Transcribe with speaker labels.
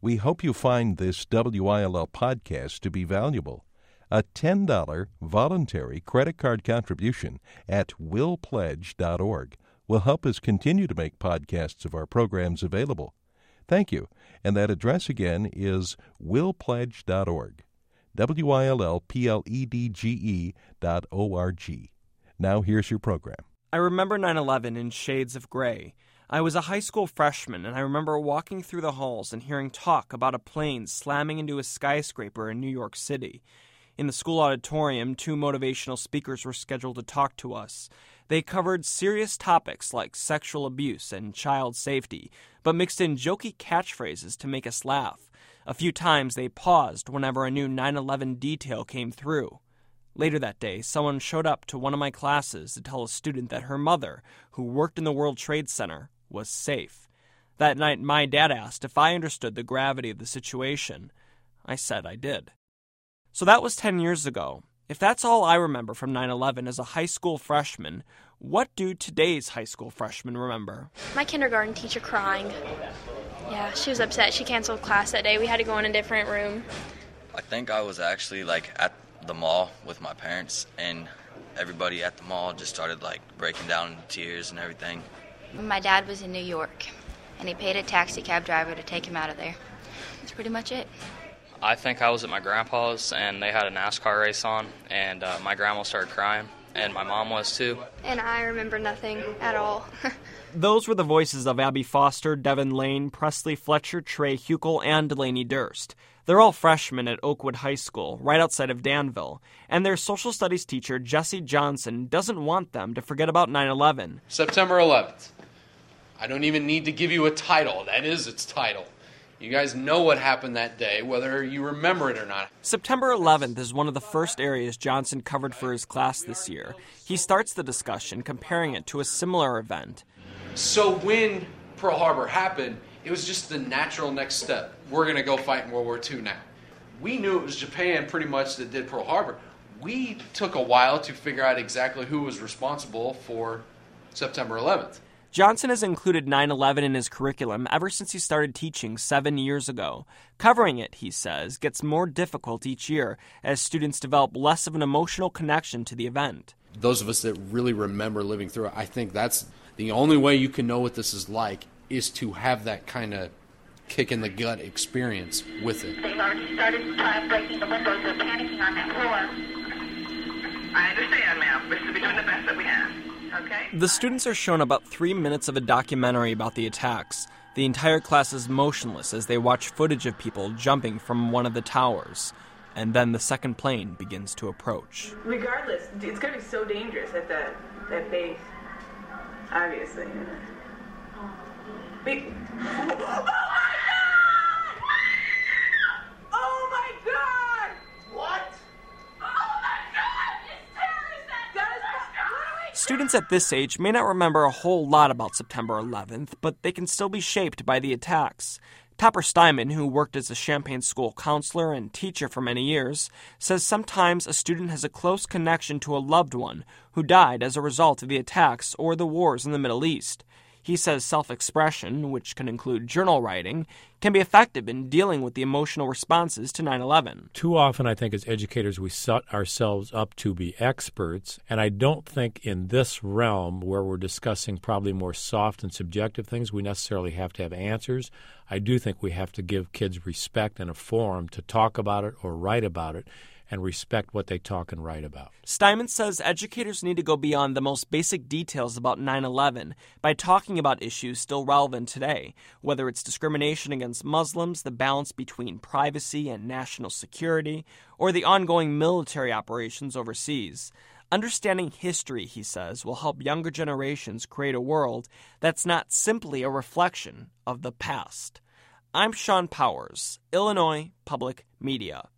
Speaker 1: We hope you find this WILL podcast to be valuable. A $10 voluntary credit card contribution at willpledge.org will help us continue to make podcasts of our programs available. Thank you. And that address again is willpledge.org. WILLPLEDGE.org. Now here's your program.
Speaker 2: I remember 9/11 in shades of gray. I was a high school freshman, and I remember walking through the halls and hearing talk about a plane slamming into a skyscraper in New York City. In the school auditorium, 2 motivational speakers were scheduled to talk to us. They covered serious topics like sexual abuse and child safety, but mixed in jokey catchphrases to make us laugh. A few times they paused whenever a new 9/11 detail came through. Later that day, someone showed up to one of my classes to tell a student that her mother, who worked in the World Trade Center, was safe. That night, my dad asked if I understood the gravity of the situation. I said I did. So that was 10 years ago. If that's all I remember from 9/11 as a high school freshman, what do today's high school freshmen remember?
Speaker 3: My kindergarten teacher crying. Yeah, she was upset. She canceled class that day. We had to go in a different room.
Speaker 4: I think I was actually at the mall with my parents, and everybody at the mall just started breaking down into tears and everything.
Speaker 5: My dad was in New York, and he paid a taxi cab driver to take him out of there. That's pretty much it.
Speaker 6: I think I was at my grandpa's, and they had a NASCAR race on, and my grandma started crying, and my mom was too.
Speaker 3: And I remember nothing at all.
Speaker 2: Those were the voices of Abby Foster, Devin Lane, Presley Fletcher, Trey Huckel, and Delaney Durst. They're all freshmen at Oakwood High School, right outside of Danville, and their social studies teacher, Jesse Johnson, doesn't want them to forget about 9/11.
Speaker 7: September 11th. I don't even need to give you a title. That is its title. You guys know what happened that day, whether you remember it or not.
Speaker 2: September 11th is one of the first areas Johnson covered for his class this year. He starts the discussion comparing it to a similar event.
Speaker 7: So when Pearl Harbor happened, it was just the natural next step. We're going to go fight in World War II now. We knew it was Japan pretty much that did Pearl Harbor. We took a while to figure out exactly who was responsible for September 11th.
Speaker 2: Johnson has included 9/11 in his curriculum ever since he started teaching 7 years ago. Covering it, he says, gets more difficult each year as students develop less of an emotional connection to the event.
Speaker 8: Those of us that really remember living through it, I think that's the only way you can know what this is like, is to have that kind of kick in the gut experience with it.
Speaker 9: They've already started breaking the windows. They're panicking on that floor. I understand, ma'am. We're doing the best that we have. Okay?
Speaker 2: The students are shown about 3 minutes of a documentary about the attacks. The entire class is motionless as they watch footage of people jumping from one of the towers. And then the second plane begins to approach.
Speaker 10: Regardless, it's going to be so dangerous at that base. Obviously. Oh my God! Oh my God! What? Oh my God! It's terrorist attack!
Speaker 2: Students at this age may not remember a whole lot about September 11th, but they can still be shaped by the attacks. Topper Steinman, who worked as a Champaign school counselor and teacher for many years, says sometimes a student has a close connection to a loved one who died as a result of the attacks or the wars in the Middle East. He says self-expression, which can include journal writing, can be effective in dealing with the emotional responses to 9/11.
Speaker 11: Too often, I think, as educators, we set ourselves up to be experts, and I don't think in this realm where we're discussing probably more soft and subjective things, we necessarily have to have answers. I do think we have to give kids respect and a forum to talk about it or write about it, and respect what they talk and write about.
Speaker 2: Steinman says educators need to go beyond the most basic details about 9/11 by talking about issues still relevant today, whether it's discrimination against Muslims, the balance between privacy and national security, or the ongoing military operations overseas. Understanding history, he says, will help younger generations create a world that's not simply a reflection of the past. I'm Sean Powers, Illinois Public Media.